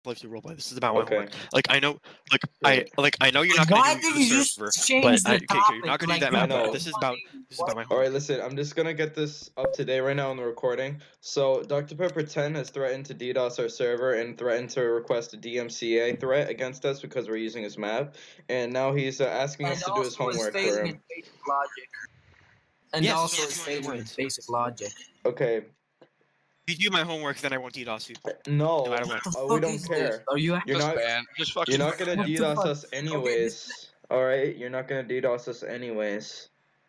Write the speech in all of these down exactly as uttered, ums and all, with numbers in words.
life to roleplay. This is about my Okay. homework. Like I know, like Right. I like I know you're not Why gonna do did the you just server, change but the I, okay, okay, topic? you're not gonna like, do that I map. know. But this is about this is about my All homework. right, listen. I'm just gonna get this up to date right now on the recording. So, Doctor Pepper ten has threatened to DDoS our server and threatened to request a D M C A threat against us because we're using his map. And now he's uh, asking And us to do his also is homework for failing him. in basic logic. And Yes, also it's is only two hundred failing in words. basic logic. Okay. If you do my homework, then I won't DDoS you. No, No matter what. What the uh, fuck we don't is care. this? Are you You're Just not. ban. Just fucking. You're not gonna What the DDoS fuck? us anyways. All right. You're not gonna DDoS us anyways.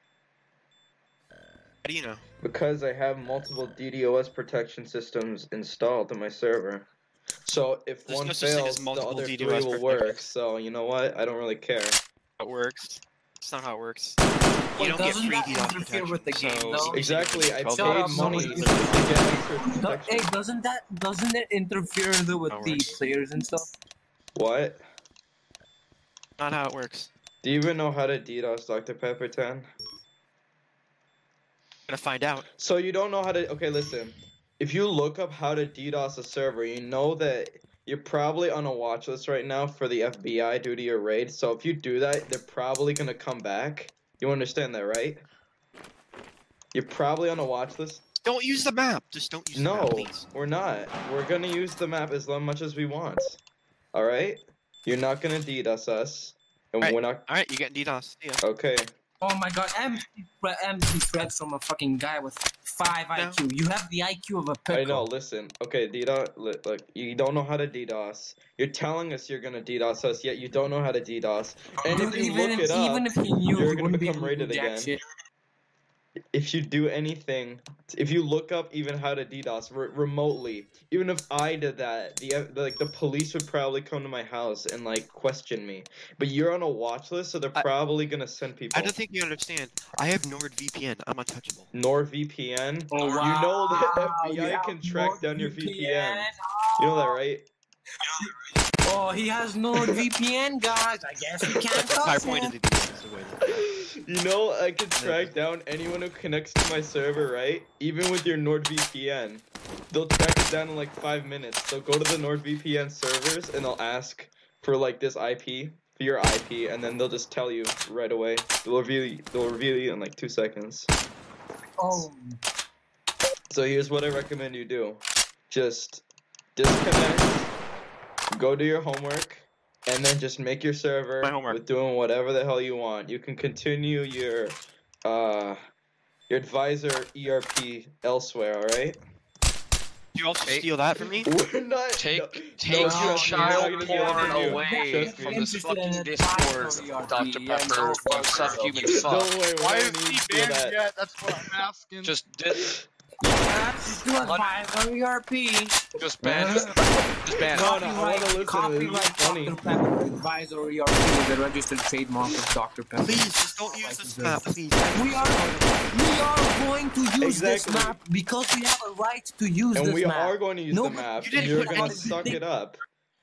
How do you know? Because I have multiple DDoS protection systems installed on my server. So if There's one no such thing fails, as the multiple other three DDoS will protection. work. So you know what? I don't really care. How it works. That's not how it works. Well, You don't get doesn't free that DDoS interfere with the protection, game, so though? Exactly. I Shut paid up, money no, to you- get extra Do- protection. hey, doesn't that doesn't it interfere though with How it the works. players and stuff? What? Not how it works. Do you even know how to DDoS Doctor Pepper ten? I'm gonna find out. So you don't know how to. Okay, listen. If you look up how to DDoS a server, you know that you're probably on a watch list right now for the F B I due to your raid. So if you do that, they're probably gonna come back. You understand that, right? You're probably on a watch list. Don't use the map. Just don't use the No, map, please. we're not. We're gonna use the map as much as we want. All right? You're not gonna DDoS us, and Alright. we're not. All right, you get DDoS. Yeah. Okay. Oh my god, empty, thre- empty threats from a fucking guy with five No. I Q. You have the I Q of a pickle. I know. Listen. Okay, DDoS. li- Look, you don't know how to DDoS. You're telling us you're gonna DDoS us, yet you don't know how to DDoS. And Dude, if you even look if, it up, even if he knew, you're he gonna wouldn't be become able to do rated jack again. shit. if you do anything, if you look up even how to DDoS re remotely, even if I did that, the like the police would probably come to my house and like question me. But you're on a watch list, so they're I- probably gonna send people. I don't think you understand. I have NordVPN. I'm untouchable. NordVPN. Oh, wow. You know the F B You I have can track down your V P N. NordVPN. You know that, right? Oh, he has NordVPN, guys. I guess we can't That's my touch point of him. the V P N. is the way that- You know I can track down anyone who connects to my server, right? Even with your NordVPN. They'll track it down in like five minutes. They'll go to the NordVPN servers and they'll ask for like this I P, for your I P, and then they'll just tell you right away. They'll reveal you, they'll reveal you in like two seconds. Oh, So here's what I recommend you do. Just disconnect, go do your homework, and then just make your server My homework. with doing whatever the hell you want. You can continue your uh your advisor E R P elsewhere, alright? You also Take- steal that from me? We're not Take no, take no, trust your me, child we're not gonna do that porn to you. away Trust from me. this Interested in fucking a Discord, advisory R P, Doctor yeah, Pepper, no you fuck, subhuman girl. fuck. Don't worry, Why we isn't don't need he to do banned that. yet? That's what I'm asking. Just di- Just do advisory R P. just ban just ban No, it. no, I wanna listen to this. Copyright This is funny. Doctor Pepper advisory R P is the registered trademark of Doctor Pepper. Please, just don't use this map, please. We are we are going to use Exactly. this map because we have a right to use And this we map. are going to use No, the but map, you didn't and you're put gonna anything- suck it up.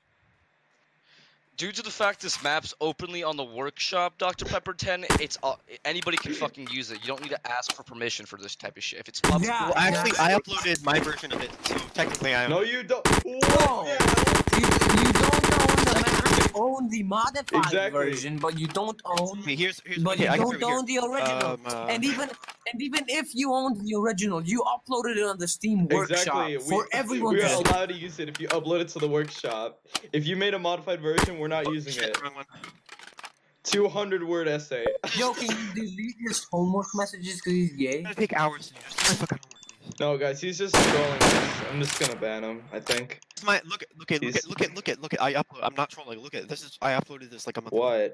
Due to the fact this map's openly on the workshop, Doctor Pepper ten, it's uh, anybody can fucking use it. You don't need to ask for permission for this type of shit. If it's public, Yeah. Well, actually, I uploaded my version of it, so technically I own No, it. you don't. No. What? You, you don't own the map. You own the modified Exactly. version, but you don't own. Okay, here's, here's But okay, you I can don't prove it here. own the original. Um, uh, and even and even if you owned the original, you uploaded it on the Steam Workshop Exactly. for everyone we to are see. allowed to use it if you upload it to the workshop. If you made a modified version, we're not using shit, it. wrong one. two hundred word essay. Yo, can you delete his homework messages because he's gay? It's gonna take hours to do. Just do my fucking homework, please. No, guys, he's just trolling us. I'm just gonna ban him, I think. It's my look at look at look He's- at look at look at look at I upload. I'm not trolling. Look at this is I uploaded this like a month. ago. What?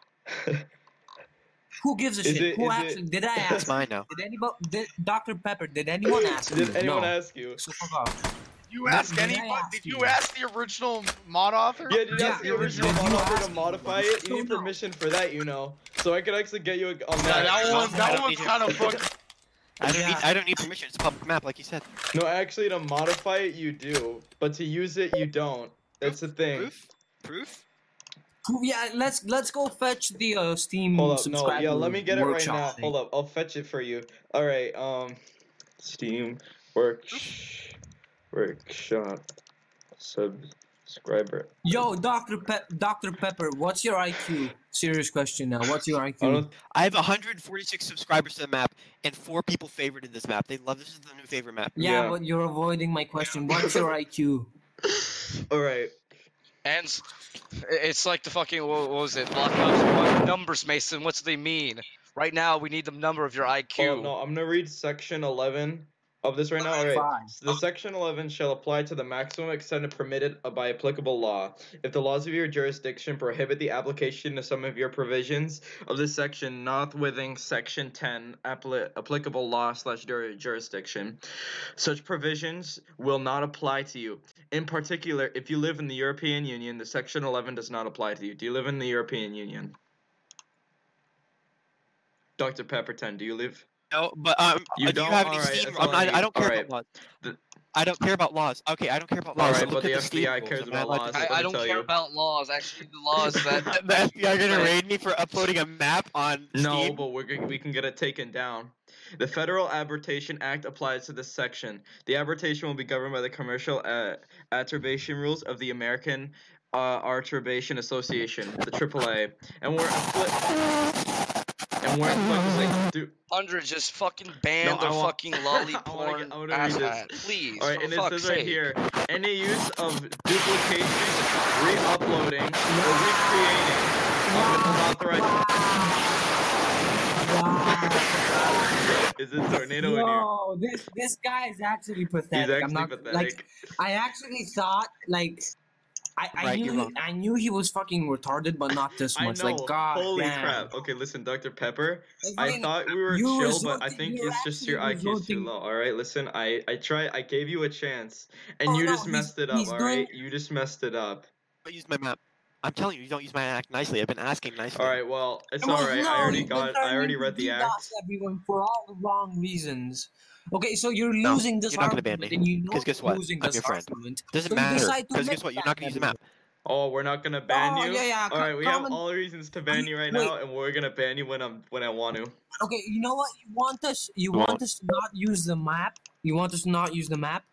Who gives a Is shit? it- Who is it- actually did I It's ask? mine now. Did anybody? Did Doctor Pepper? Did anyone ask Did you? anyone no. ask you? So fuck off. you Did- ask did I anybody? ask Did you? you ask the original mod author? Yeah, did you Yeah, ask the did original you mod author ask to me? modify it? You So need no. permission for that, you know. So I could actually get you on Yeah, that. that No, one. I That don't one's need kind of it. fucking. I don't Yeah. need I don't need permission. It's a public map, like you said. No, actually, to modify it, you do. But to use it, you don't. That's the thing. Proof? Proof? Cool, yeah, let's let's go fetch the uh, Steam Hold up, no, subscriber yeah, let me get it right workshop now. thing. Hold up, I'll fetch it for you. All right, um, Steam work workshop sub Subscriber. Yo, Doctor Pe- Doctor Pepper, what's your I Q? Serious question now. What's your I I Q? don't. I have one hundred forty-six subscribers to the map, and four people favorited this map. They love this is the new favorite map. Yeah, Yeah. but you're avoiding my question. What's your I Q? All right. And s- it's like the fucking what, what was it? Lockouts, numbers, Mason. What's they mean? Right now, we need the number of your I Q. Oh no, I'm gonna read section eleven of this right now. All right. Five. So the section eleven shall apply to the maximum extent permitted by applicable law. If the laws of your jurisdiction prohibit the application of some of your provisions of this section, not within section ten appli- applicable law slash jur- jurisdiction, such provisions will not apply to you. In particular, if you live in the European Union, the section eleven does not apply to you. Do you live in the European Union? Doctor Pepperton, do you live? No, but um, You uh, do don't? you have any Alright, Steam? that's I'm all I not, I need. don't care Alright. about laws. The- I don't care about laws. Okay, I don't care about laws. Alright, so look but the at F Steam B I rules. cares Am about allowed laws. to- I, let I me don't tell care you. about laws. Actually, the laws that the F B I are gonna raid me for uploading a map on No, Steam. but we're g- we can get it taken down. The Federal Arbitration Act applies to this section. The arbitration will be governed by the commercial uh, arbitration rules of the American uh, Arbitration Association, the triple A, and we're affli- and we're applicable. Do- hundred just fucking ban No, I the want- fucking lolly I wanna porn get- I wanna read this. asshat. Please, All right, for and it fuck's says sake. right here, any use of duplication, re-uploading, or recreating of an unauthorized. Is it tornado in here? Yo, this this guy is actually pathetic. He's actually I'm not, pathetic. Like, I actually thought like. I, I Right, knew you're he, wrong. I knew he was fucking retarded, but not this I much. know. Like, God Holy damn. crap. Okay, listen, Doctor Pepper. I Fucking- thought we were you chill, but I resorting- think you're it's just your I actually Q is too resorting- low. All right, listen. I I try. I gave you a chance, and Oh, you no, just he's- messed it up. he's All doing- right, you just messed it up. Don't use my map. I'm telling you, you don't use my act nicely. I've been asking nicely. All right, well, it's Well, all right. no, I already you've been got. I already turning read the to act. DDoS everyone for all the wrong reasons. Okay, so you're No, losing this you're not gonna argument, ban me. and you know 'Cause guess you're what? losing I'm this your friend. argument. Doesn't so you matter. decide to Because admit guess what? You're that not gonna use the everyone. map. Oh, we're not gonna ban Oh, you. yeah, yeah, All right, we come have on. all the reasons to ban you right Wait. now, and we're gonna ban you when I'm when I want to. Okay, you know what? You want us? You Go want on. us to not use the map? You want us to not use the map?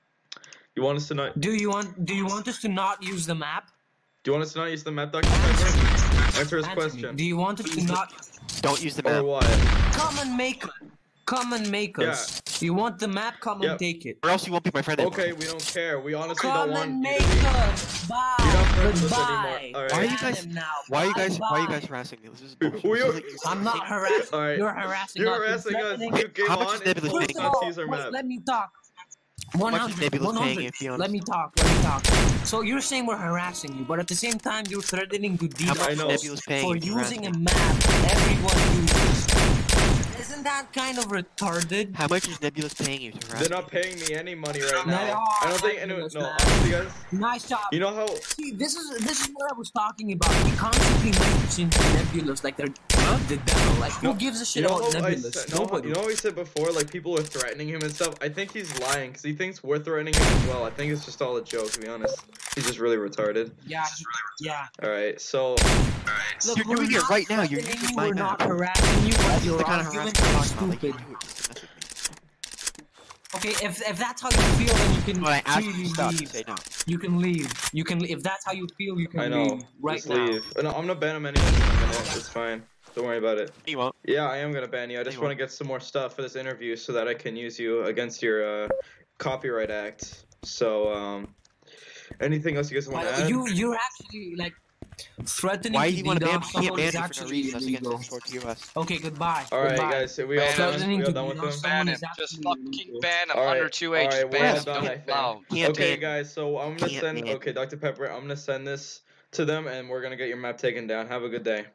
You want us to not? Do you want? Do you want us to not use the map? Do you want us to not use the map, Doctor Pepper? Answer his Answer me. question. Do you want us to not? Don't use the Or map. what? Come and make us. Come and make us. You want the map? Come Yep. and take it. Or else you won't be my friend anymore. Okay, we don't care. We honestly Come don't want and you make to be. us. Bye. You're not friends with us Goodbye. anymore. All Why are right. you guys- Ban him now. Why are you guys? Why are you Bye-bye. guys harassing me? This is Who- bullshit. who This you- is like- this is I'm not like- harassing. All right. You're harassing You're us. harassing us. threatening- You came How much on is and Nebulous told First us of paying not all, to use our wait, map. let me talk. much is 100, Nebulous paying, 100. if you Let me talk. Let me talk. So you're saying we're harassing you, but at the same time you're threatening to How DDoS much I is know. Nebulous paying for if you harass using me? a map everyone uses. Isn't that kind of retarded? How much is Nebulous paying you to harass They're me? not paying me any money right They now. are I don't think paying anyone. us, No, man. honestly, guys. Nice job. You know how? See, this is this is what I was talking about. He constantly mentions Nebulous like they're the devil. Like who No, gives a shit You know about how I Nebulous? said, no, Nobody. you know how we said before, like people were threatening him and stuff. I think he's lying because he thinks we're threatening him as well. I think it's just all a joke, to be honest. He's just really retarded. Yeah, yeah. All right, so Look, You're we're doing it not right now. You're threatening using you, my We're map. not harassing you, but That's your the kind of arguments harassment are I'm talking about. Like, you stupid. do it just to mess with me. Okay, if if that's how you feel, then you can When I ask you freely to stop, you leave. say no. You can leave. You can. If that's how you feel, you can I know. leave right just now. leave. No, I'm gonna ban him anyway. in a minute. It's fine. Don't worry about it. You won't. Yeah, I am gonna ban you. I just You want to get some more stuff for this interview so that I can use you against your uh, copyright act. So, um, anything else you guys want to But add? you you're actually like threatening Why to do you want to ban? DDoS You can't someone ban is me for no actually reason. That's against illegal. the Sword to us. Okay, goodbye. all right, goodbye. guys. Are we all Ban him. done? Threatening We all to done with DDoS them? someone Ban is him. Just actually fucking illegal. ban him. All right, Under two H. all Just right, we're ban all him. done, I Don't think. allow. Can't Okay, ban. guys. So I'm gonna Can't send. ban. Okay, Doctor Pepper. I'm gonna send this to them, and we're gonna get your map taken down. Have a good day.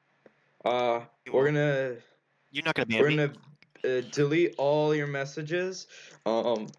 Uh, You we're won't. gonna You're not gonna ban we're me. gonna uh, delete all your messages. Um.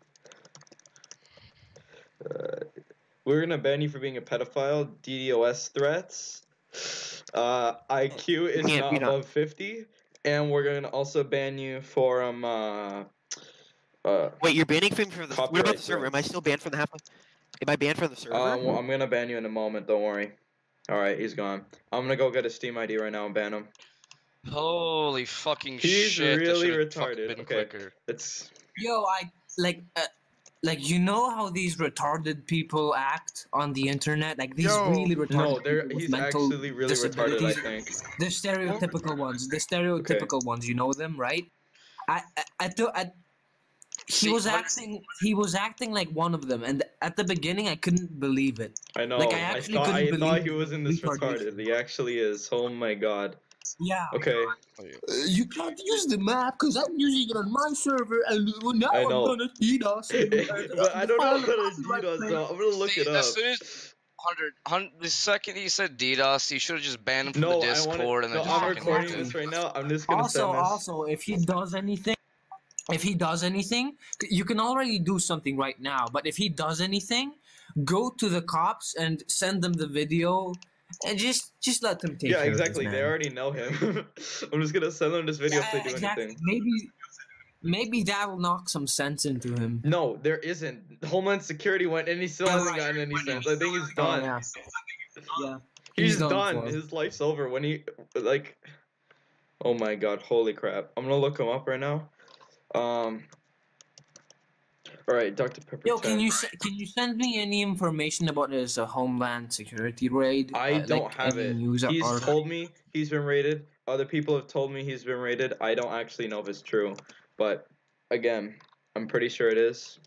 Uh, we're gonna ban you for being a pedophile, DDoS threats. Uh, I Q is Can't not be done. above fifty, and we're gonna also ban you for um uh uh Wait, you're banning from for the. What Copyright about the server? Am I threats. still banned from the half? Am I banned from the server? um well, I'm gonna ban you in a moment. Don't worry. All right, he's gone. I'm gonna go get a Steam I D right now and ban him. Holy fucking He's shit. that really should've fucking retarded. been Okay. quicker. It's Yo, I like. Uh, like you know how these retarded people act on the internet, like these Yo. really retarded No, they're people with he's mental actually really retarded. I disabilities. think. The stereotypical ones, the stereotypical ones, you know them, right? I, I, I thought, I, he See, was what- acting, he was acting like one of them, and at the beginning, I couldn't believe it. I know. Like, I I, actually thought I couldn't thought believe he the wasn't this retardation. retarded. He actually is. Oh my god. Yeah. Okay. Uh, you can't use the map because I'm using it on my server, and uh, now I I'm know. gonna DDoS. and, uh, but I don't know file how a to copyright DDoS claim. though. I'm gonna look See, it up. as soon as hundred, hundred, the second he said DDoS, you should have just banned him from No, the I Discord want and No, then just I'm fucking recording left this it. right now. I'm just gonna Also, send this. also, if he does anything, if he does anything, you can already do something right now. But if he does anything, go to the cops and send them the video, and just just let them take Yeah, care exactly. of They this, man. already know him. I'm just gonna send them this video if they Yeah, do exactly. anything. Maybe, maybe that'll knock some sense into him. No, there isn't. Homeland Security went and he still Yeah, hasn't right. gotten any sense. I think he's Oh, done. yeah. Yeah. He's, He's done done. for. His life's over when he like. Oh my god! Holy crap! I'm gonna look him up right now. Um. All right, Doctor Pepper. Yo, can ten. you se- can you send me any information about his uh, Homeland Security raid? I Uh, don't like have any it. News He's article? told me he's been raided. Other people have told me he's been raided. I don't actually know if it's true, but again, I'm pretty sure it is.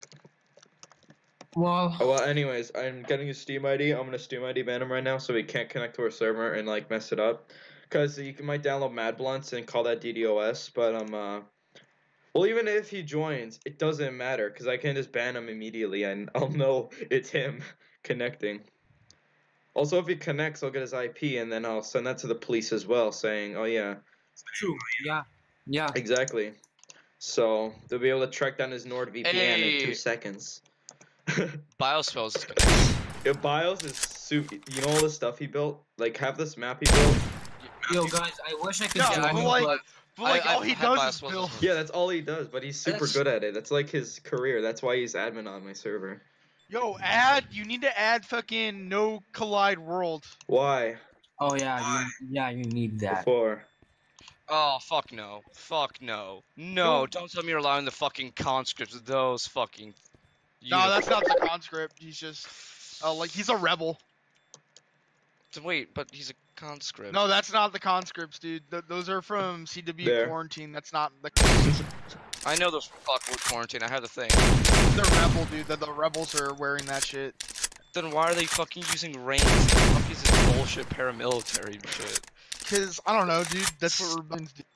Well, Oh, well, anyways, I'm getting his Steam I D. I'm gonna Steam I D ban him right now so he can't connect to our server and like mess it up. Cause you can, might download Mad Blunts and call that D DoS, but um, uh, well, even if he joins, it doesn't matter because I can just ban him immediately and I'll know it's him connecting. Also, if he connects, I'll get his I P and then I'll send that to the police as well, saying, "Oh yeah, true. Yeah. Yeah. exactly." So they'll be able to track down his NordVPN in Hey. two seconds. Biospells is gonna. If BIOS is su- you know all the stuff he built, like half this map he built. Yo, guys, I wish I could No, join but you, like- but But like I- all I've he had does Biospells is build. before. Yeah, that's all he does, but he's super That's- good at it. That's like his career. That's why he's admin on my server. Yo, add. You need to add fucking no collide world. Why? oh yeah, you, yeah, you need that. Before. Oh fuck no, fuck no, no! Don't tell me you're allowing the fucking conscripts of those fucking. No, uni- that's not the conscript. He's just, uh, like he's a rebel. Wait, but he's a conscript. No, that's not the conscripts, dude. Th- those are from C W There. Quarantine. That's not the. I know those fuck with quarantine. I have the thing. They're rebel, dude. The, the rebels are wearing that shit. Then why are they fucking using ranks? What the fuck is this bullshit paramilitary shit? Cause I don't know, dude. That's what rebellions do.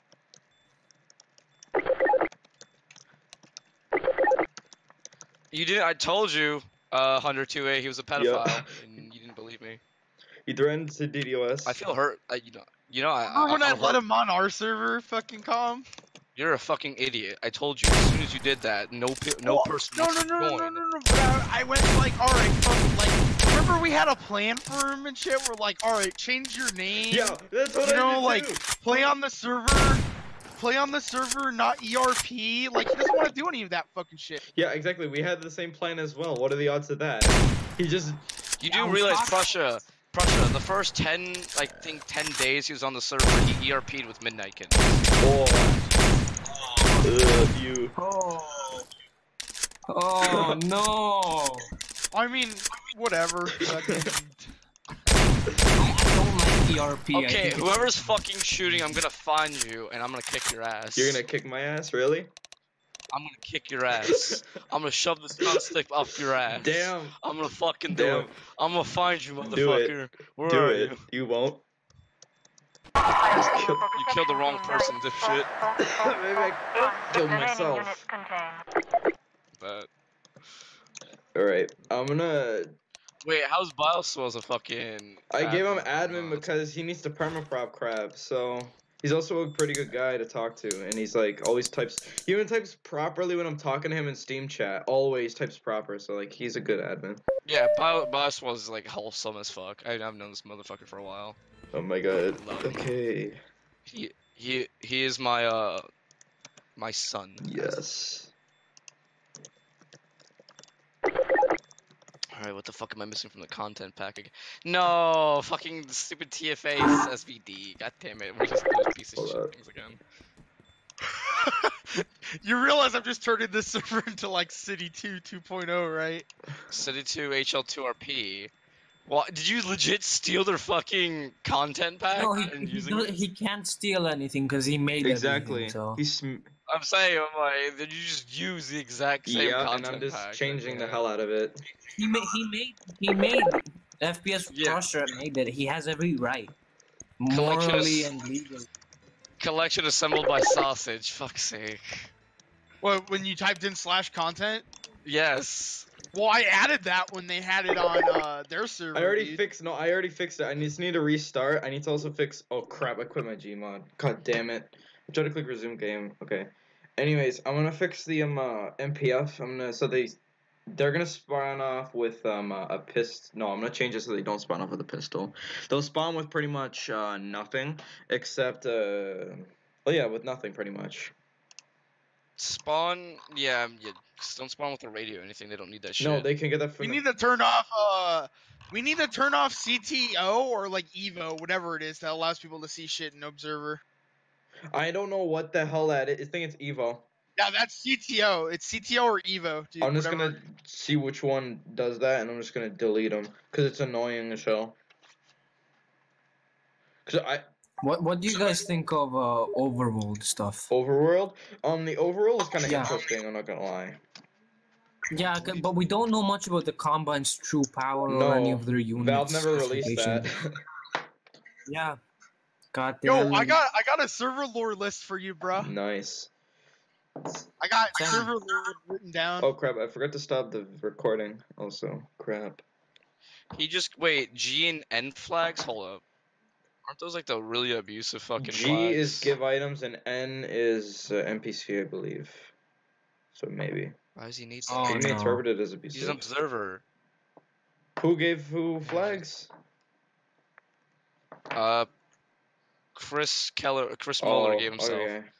You didn't. I told you, uh, one hundred two A. He was a pedophile, Yeah. and you didn't believe me. He threatened to D DoS. I feel hurt. I, you know. You know. I. Remember when I, I'm let hurt. him on our server? Fucking calm. You're a fucking idiot. I told you as soon as you did that, no pe- no Well, person No, wants no, to no, no, join. no, no, no. But I, I went like, all right, fucking like. Remember we had a plan for him and shit. We're like, all right, change your name. Yeah, that's what You I know, did like, too. play on the server. Play on the server, not E R P. Like he doesn't want to do any of that fucking shit. Yeah, exactly. We had the same plan as well. What are the odds of that? He just. You Yeah, do we realize talked- Prussia, Prussia, the first ten, I think ten days he was on the server, he E R P'd with Midnight Kid. Oh. Ugh, you. Oh. Oh no. I mean, whatever. Fucking- I, I don't like E R P. I Okay, think it's- whoever's fucking shooting, I'm gonna find you, and I'm gonna kick your ass. You're gonna kick my ass, really? I'm gonna kick your ass. I'm gonna shove this gun stick up your ass. Damn. I'm gonna fucking do Damn. it. I'm gonna find you, Do it. motherfucker. Where Do are it. you? You won't. You killed the wrong person, dipshit. Maybe I killed myself. But Alright, I'm gonna. wait, how's Bioswell's a fucking? I gave him admin? admin Uh, because he needs to permaprop crab, so. He's also a pretty good guy to talk to, and he's like always types. He even types properly when I'm talking to him in Steam chat. Always types proper, so like he's a good admin. Yeah, Bio Bioswell is like wholesome as fuck. I, I've known this motherfucker for a while. Oh my god. Love him. Okay. He he he is my uh my son. Yes. Alright, what the fuck am I missing from the content pack again? No, fucking stupid T F A S V D. God damn it, we're just those piece of Hold shit up. things again. You realize I'm just turning this server into like City two 2.0, right? City two H L two R P. Well, did you legit steal their fucking content pack No, he and he, using do- it? he can't steal anything because he made Exactly. everything. So He's sm- I'm saying, I'm like, did you just use the exact same yeah, content and I'm just pack? changing the Yeah. hell out of it. he made he made he made F P S Yeah. Crusher made it. He has every right, Collection of morally s- and legally. Collection assembled by Sausage. Fuck's sake. Well, when you typed in slash content. Yes. Well, I added that when they had it on uh, their server. I already dude. fixed. No, I already fixed it. I just need to restart. I need to also fix. Oh crap! I quit my Gmod. God damn it! I tried to click resume game. Okay. Anyways, I'm gonna fix the um uh, M P F. I'm gonna so they they're gonna spawn off with um uh, a pist. No, I'm gonna change it so they don't spawn off with a pistol. They'll spawn with pretty much uh nothing except uh oh yeah with nothing pretty much. Spawn, yeah, yeah, just don't spawn with a radio or anything. They don't need that shit. No, they can get that from. We the- need to turn off. Uh, we need to turn off C T O or like Evo, whatever it is that allows people to see shit in Observer. I don't know what the hell that is. I think it's Evo. Yeah, that's C T O. It's C T O or Evo, dude. I'm just whatever. gonna see which one does that, and I'm just gonna delete them because it's annoying as hell. Cause I What what do you guys think of uh, Overworld stuff? overworld, um, the overworld is kind of Yeah. interesting. I'm not gonna lie. Yeah, c- but we don't know much about the Combine's true power or any No, of their units. Valve never released that. specifications. Yeah. God Yo, damn. I got I got a server lore list for you, bro. Nice. I got Damn. server lore written down. Oh crap! I forgot to stop the recording. Also, crap. He just wait. G and N flags. Hold up. Aren't those like the really abusive fucking G flags? is give items and N is uh, N P C, I believe. So maybe. Why does he need Oh, that? He may no. interpret it as He's an abusive. observer. Who gave who flags? Uh, Chris Keller, Chris Muller Oh, gave himself. okay.